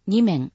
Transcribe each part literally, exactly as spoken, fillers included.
に面。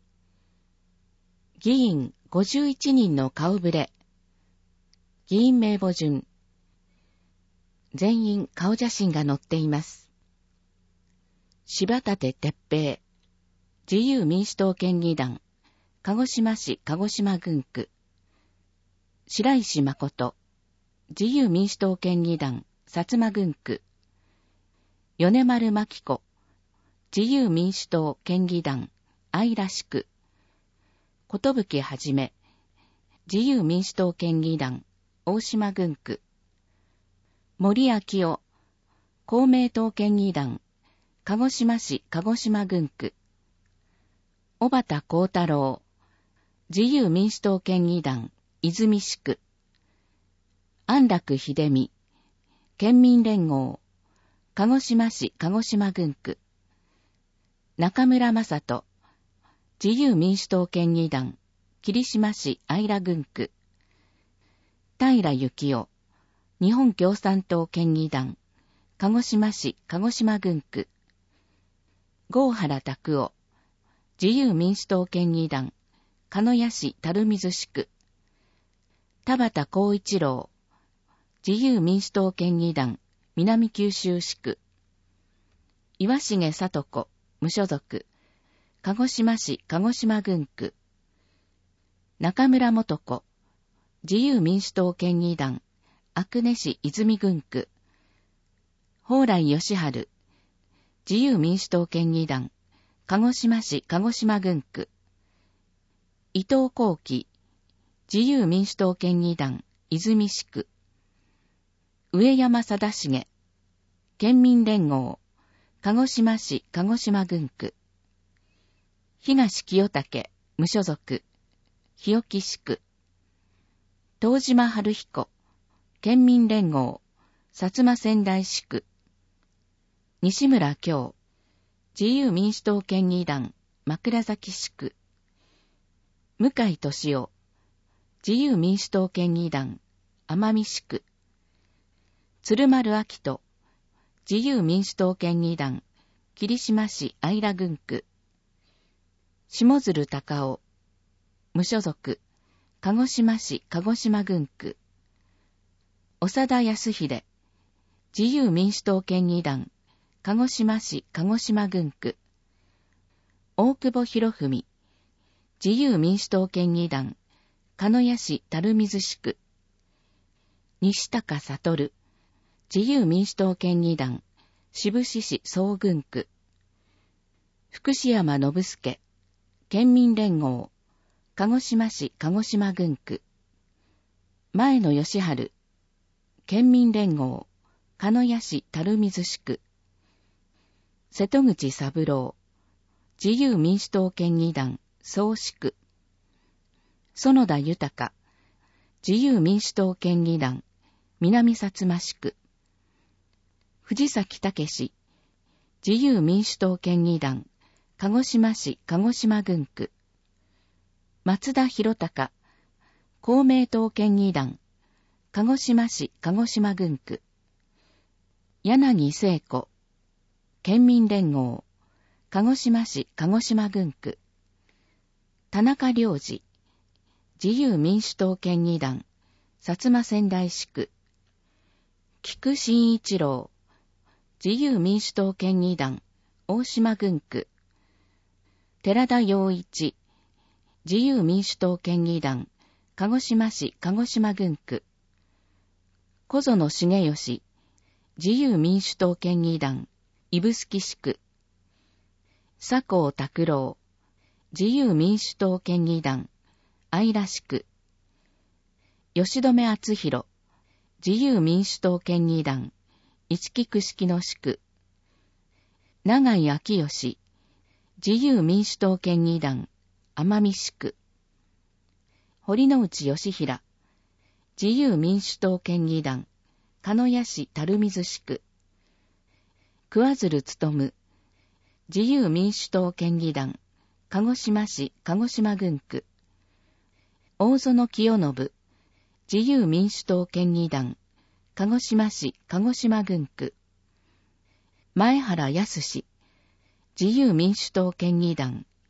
議員ごじゅういちにんの顔ぶれ。議員名簿順。全員顔写真が載っています。柴立哲平、自由民主党県議団、鹿児島市鹿児島郡区。白石誠、自由民主党県議団、薩摩郡区。米丸真紀子、自由民主党県議団、愛らしく。寿はじめ、自由民主党県議団、大島郡区。森明夫、公明党県議団、鹿児島市鹿児島郡区。小畑幸太郎、自由民主党県議団、泉市区。安楽秀美、県民連合、鹿児島市鹿児島郡区。中村正人、自由民主党県議団、霧島市愛良郡区。平幸夫、日本共産党県議団、鹿児島市鹿児島郡区。郷原拓夫、自由民主党県議団、鹿屋市垂水市区。田畑光一郎、自由民主党県議団、南九州市区。岩重聡子、無所属、鹿児島市鹿児島郡区。中村元子、自由民主党県議団、阿久根市泉郡区。蓬莱義治、自由民主党県議団、鹿児島市鹿児島郡区。伊藤幸喜、自由民主党県議団、泉市区。上山貞重、県民連合、鹿児島市鹿児島郡区。東清武、無所属、日置市区。東島春彦、県民連合、薩摩仙台市区。西村京、自由民主党県議団、枕崎市区。向井俊夫、自由民主党県議団、奄美市区。鶴丸明人、自由民主党県議団、霧島市愛良郡区。下鶴隆夫、無所属、鹿児島市鹿児島郡区。長田康秀、自由民主党県議団、鹿児島市鹿児島郡区。大久保博文、自由民主党県議団、鹿屋市垂水市区。西高悟、自由民主党県議団、志布志市総郡区。福士山信介、県民連合、鹿児島市鹿児島郡区。前野義治、県民連合、鹿屋市垂水市区。瀬戸口三郎、自由民主党県議団、総市区。園田豊、自由民主党県議団、南薩摩市区。藤崎武史、自由民主党県議団、鹿児島市鹿児島郡区。松田博隆、公明党県議団、鹿児島市鹿児島郡区。柳聖子、県民連合、鹿児島市鹿児島郡区。田中良二、自由民主党県議団、薩摩仙台市区。菊真一郎、自由民主党県議団、大島郡区。寺田洋一、自由民主党県議団、鹿児島市鹿児島郡区。小園重義、自由民主党県議団、指宿市区。佐藤拓郎、自由民主党県議団、愛良市区。吉留敦弘、自由民主党県議団、一木串木野市区。永井明義、自由民主党県議団、奄美市区。堀之内義平、自由民主党県議団、鹿屋市垂水市区。桑鶴勉、自由民主党県議団、鹿児島市鹿児島郡区。大園清信、自由民主党県議団、鹿児島市鹿児島郡区。前原康、自由民主党県議団、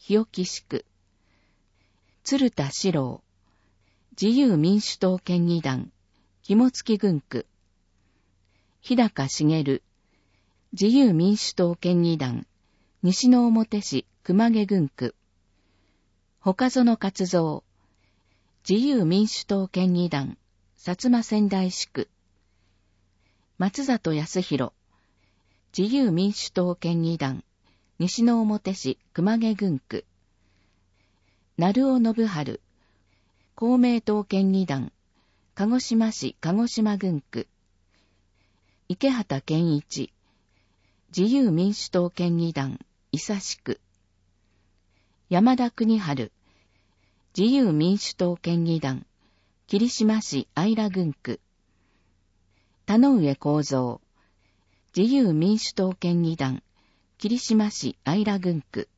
日置地区。鶴田史郎、自由民主党県議団、肝付郡区。日高茂、自由民主党県議団、西之表市熊毛郡区。他園勝三、自由民主党県議団、薩摩仙台市区。松里康弘、自由民主党県議団、西之表市熊毛郡区。成尾信春、公明党県議団、鹿児島市鹿児島郡区。池畑健一、自由民主党県議団、伊佐市区。山田邦春、自由民主党県議団、霧島市相良郡区。田上幸三、自由民主党県議団、霧島市相良郡区。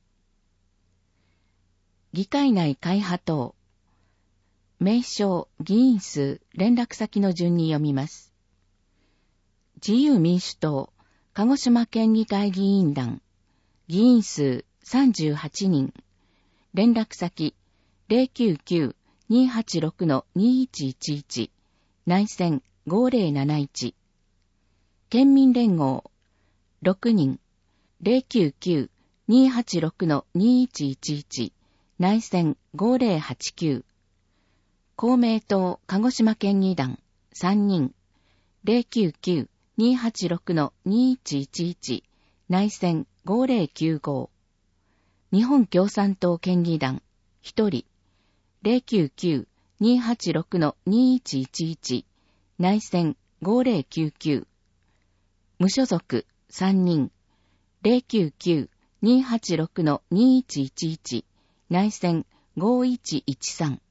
議会内会派等。名称、議員数、連絡先の順に読みます。自由民主党、鹿児島県議会議員団、議員数さんじゅうはちにん、連絡先 ゼロきゅうきゅう にーはちろく にーいちいちいち、内線ごーぜろなないち。県民連合ろくにん、ゼロきゅうきゅう にーはちろく にーいちいちいち、内線ごーぜろはちきゅう。公明党鹿児島県議団さんにん、ゼロきゅうきゅう にーはちろく にーいちいちいち、内線ごーぜろきゅうご。日本共産党県議団ひとり、ゼロきゅうきゅう にーはちろく にーいちいちいち、内線ごーぜろきゅうきゅう。無所属さんにん、ゼロきゅうきゅう にーはちろく にーいちいちいち、内線ごーいちいちさん。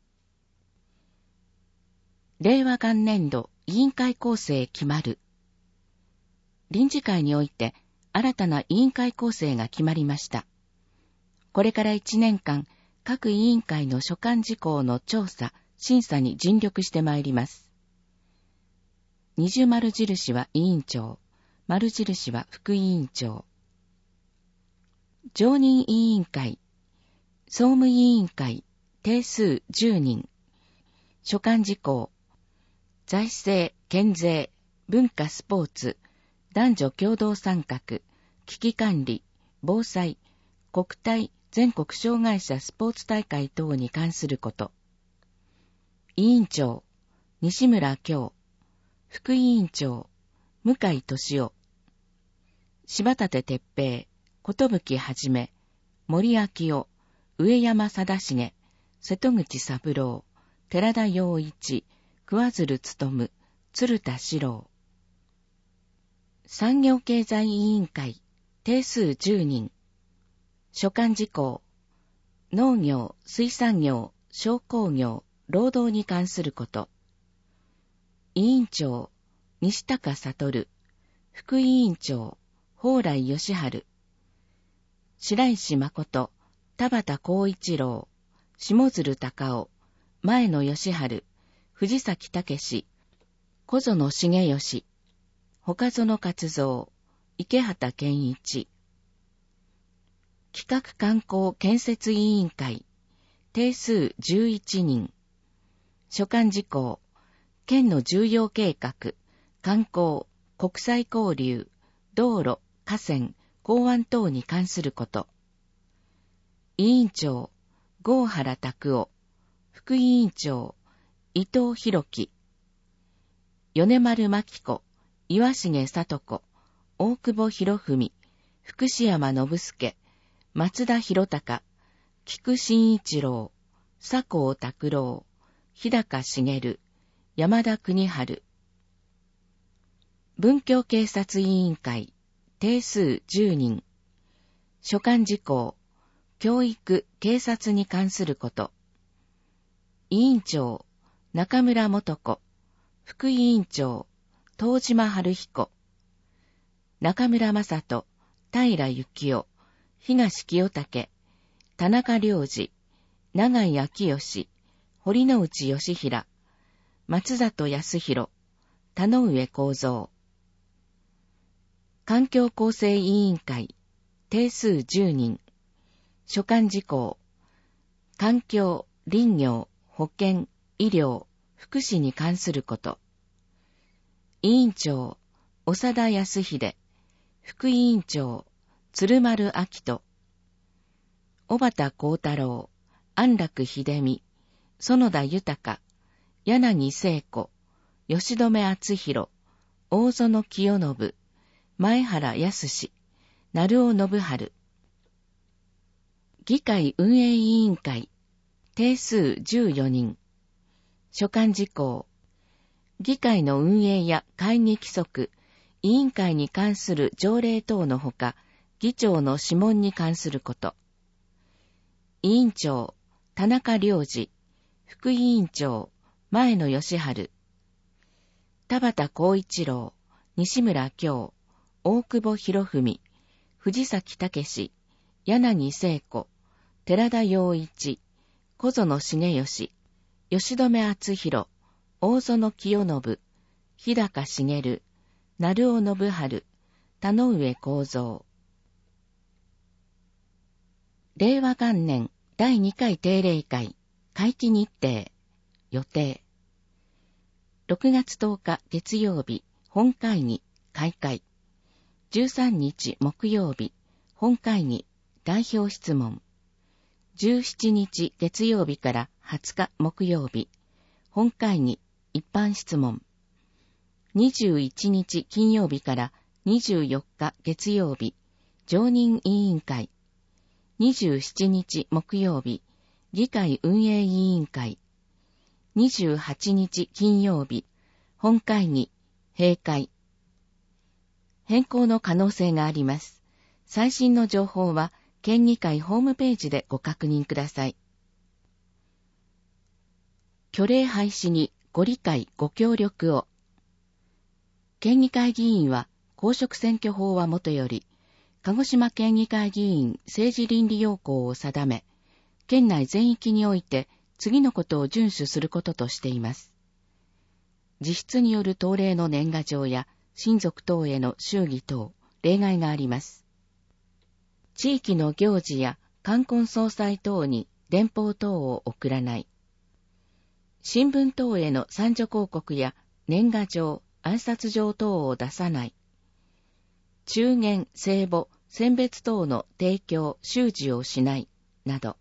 令和元年度委員会構成決まる。臨時会において新たな委員会構成が決まりました。これからいちねんかん、各委員会の所管事項の調査、審査に尽力してまいります。二重丸印は委員長、丸印は副委員長。常任委員会、総務委員会、定数じゅうにん。所管事項、財政、県税、文化スポーツ、男女共同参画、危機管理、防災、国体、全国障害者スポーツ大会等に関すること。委員長、西村京。副委員長、向井俊夫。柴立哲平、寿はじめ、森明夫、上山貞重、瀬戸口三郎、寺田洋一、桑鶴勉、鶴田史郎。産業経済委員会、定数じゅうにん。所管事項、農業、水産業、商工業、労働に関すること。委員長、西高悟。副委員長、蓬莱義治。白石誠、田畑光一郎、下鶴隆夫、前野義治、藤崎武、小園重義、他園勝三、池畑健一。企画観光建設委員会、定数じゅういちにん。所管事項、県の重要計画、観光、国際交流、道路、河川、港湾等に関すること。委員長、郷原拓夫。副委員長、伊藤博樹。米丸真紀子、岩重聡子、大久保博文、福士山信介、松田博隆、菊真一郎、佐藤拓郎、日高茂、山田邦春。文教警察委員会、定数じゅうにん。所管事項、教育、警察に関すること。委員長、中村元子。副委員長、東島春彦。中村正人、平幸夫、東清武、田中良二、永井昭義、堀之内義平、松里康弘、田上幸三。環境構成委員会、定数じゅうにん。 所管事項、環境、林業、保健、医療、福祉に関すること。委員長、長田康秀、副委員長、鶴丸明人、小畑幸太郎、安楽秀美、園田豊、柳聖子、吉留敦弘、大園清信、前原康、鳴尾信春。議会運営委員会、定数じゅうよにん。所管事項、議会の運営や会議規則、委員会に関する条例等のほか、議長の諮問に関すること。委員長、田中良二、副委員長、前野義治、田畑光一郎、西村京、大久保博文、藤崎武、柳聖子、寺田洋一、小園重義、吉留敦弘、大園清信、日高茂、鳴尾信春、田上幸三。令和元年だいにかい定例会、会期日程、予定。ろくがつとおか月曜日、本会議、開会。じゅうさんにち木曜日、本会議、代表質問。じゅうしちにち月曜日からはつか木曜日、本会議、一般質問。にじゅういちにち金曜日からにじゅうよっか月曜日、常任委員会。にじゅうしちにち木曜日、議会運営委員会。にじゅうはちにち金曜日、本会議、閉会。変更の可能性があります。最新の情報は、県議会ホームページでご確認ください。虚礼廃止にご理解ご協力を。県議会議員は公職選挙法はもとより、鹿児島県議会議員政治倫理要項を定め、県内全域において次のことを遵守することとしています。自筆による党例の年賀状や親族等への祝儀等、例外があります。地域の行事や冠婚葬祭等に電報等を送らない。新聞等への参助広告や年賀状、挨拶状等を出さない。中元、聖母、選別等の提供、収示をしない、など。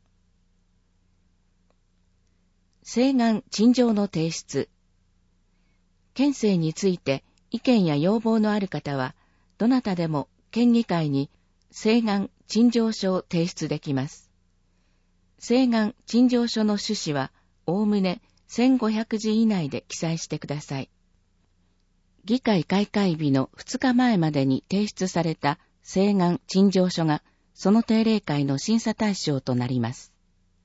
請願、陳情の提出。県政について意見や要望のある方は、どなたでも県議会に請願、陳情書を提出できます。請願、陳情書の趣旨は、おおむねせんごひゃくじ以内で記載してください。議会開会日のふつかまえまでに提出された請願、陳情書が、その定例会の審査対象となります。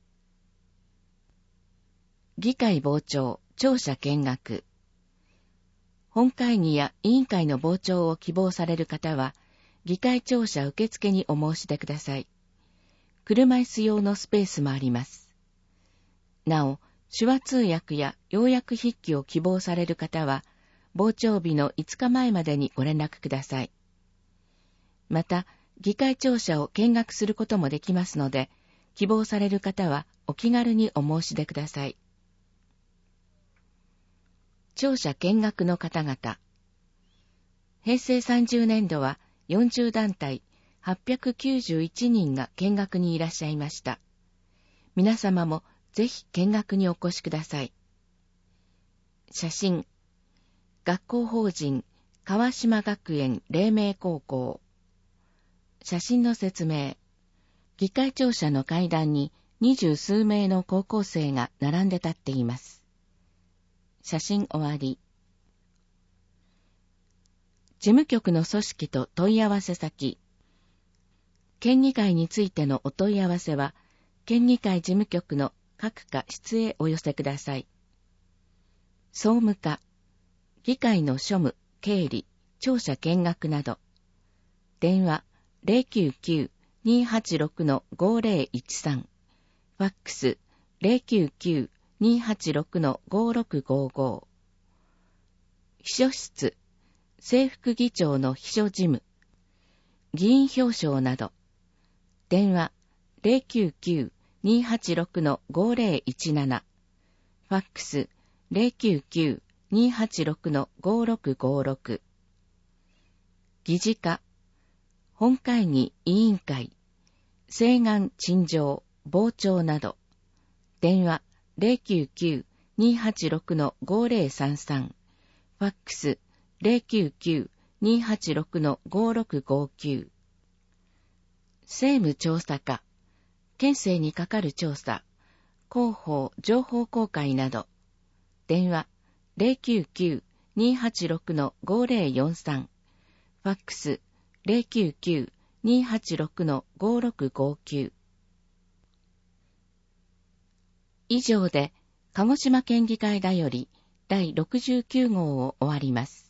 議会傍聴、庁舎見学。本会議や委員会の傍聴を希望される方は、議会庁舎受付にお申し出ください。車椅子用のスペースもあります。なお、手話通訳や要約筆記を希望される方は、傍聴日のいつかまえまでにご連絡ください。また、議会庁舎を見学することもできますので、希望される方はお気軽にお申し出ください。庁舎見学の方々。へいせいさんじゅうねんどはよんじゅうだんたいはっぴゃくきゅうじゅういちにんが見学にいらっしゃいました。皆様もぜひ見学にお越しください。写真。学校法人川島学園黎明高校。写真の説明。議会庁舎の階段に二十数名の高校生が並んで立っています。写真終わり。事務局の組織と問い合わせ先。県議会についてのお問い合わせは、県議会事務局の各課室へお寄せください。総務課。議会の庶務、経理、庁舎見学など。電話 ゼロきゅうきゅう にーはちろく ごーぜろいちさん。ファックス ゼロきゅうきゅう にーはちろく ごーろくごーごー。秘書室。正副議長の秘書事務。議員表彰など。電話ゼロきゅうきゅう にーはちろく ごーぜろいちなな、ファックス ゼロきゅうきゅう にーはちろく ごーろくごーろく。議事課、本会議委員会、請願陳情、傍聴など、電話 ゼロきゅうきゅう にーはちろく ごーぜろさんさん、ファックス ゼロきゅうきゅう にーはちろく ごーろくごーきゅう。政務調査課、県政に係る調査、広報情報公開など、電話ゼロきゅうきゅう にーはちろく ごーぜろよんさん、ファックスゼロきゅうきゅう にーはちろく ごーろくごーきゅう。以上で、鹿児島県議会だよりだいろくじゅうきゅう号を終わります。